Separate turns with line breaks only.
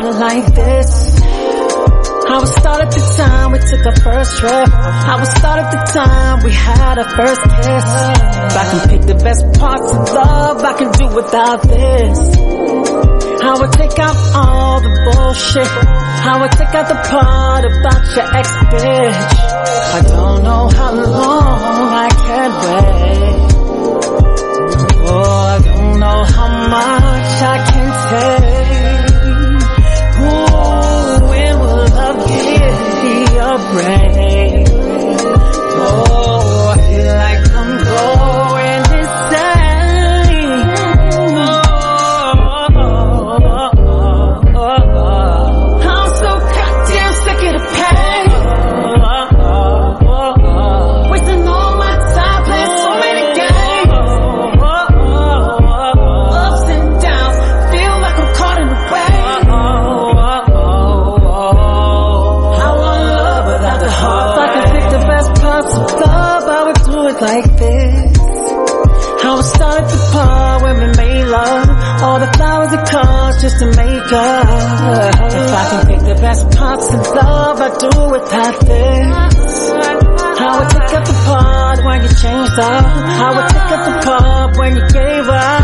started like this. I was started the time we took our first trip. I was started the time we had our first kiss. If I can pick the best parts of love, I can do without this. I would take out all the bullshit. I would take out the part about your ex-bitch. I don't know how long I can wait. Oh, I don't know how much I can take. Ooh, when will love give me a break? Oh, I feel like I'm going insane. I'm so goddamn sick of the pain. Wasting all my time playing so many games. Ups and downs, feel like I'm caught in the wave. I want love without the heart. If I could pick the best parts of love, I would do it like this. I would start at the part when we made love. All the flowers and cards just to make up. If I can pick the best parts of love, I'd do it like this. I would take up the part when you changed up. I would take up the part when you gave up.